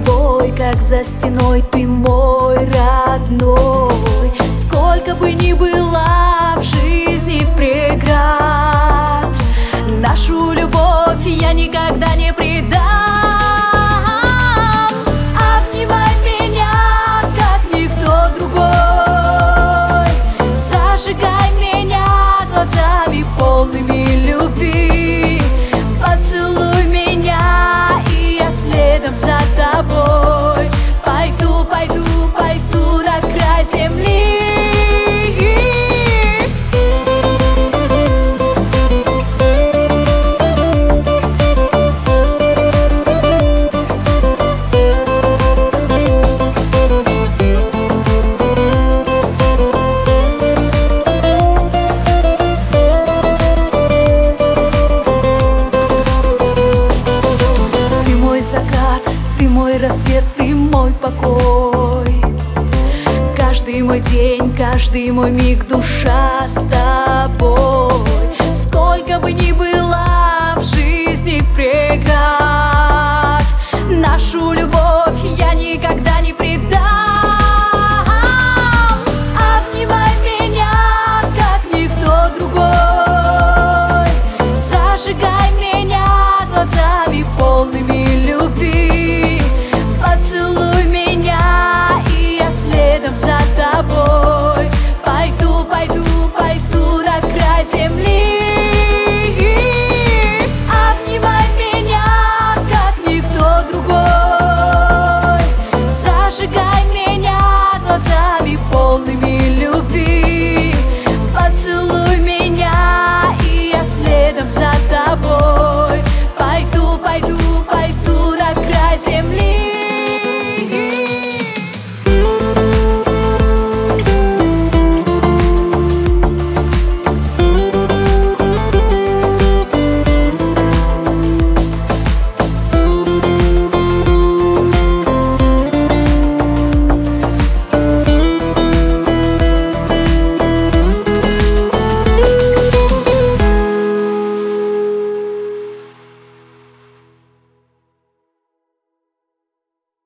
тобой, как за стеной, ты мой родной. Сколько бы ни было в жизни преград, нашу любовь я никогда не предам. Обнимай меня, как никто другой, зажигай меня глазами полными любви. Поцелуй меня, и я следом за тобой пойду, пойду, пойду на край земли. Ты мой рассвет, ты мой покой. Каждый мой день, каждый мой миг, душа с тобой. Сколько бы ни было в жизни преград, нашу любовь я никогда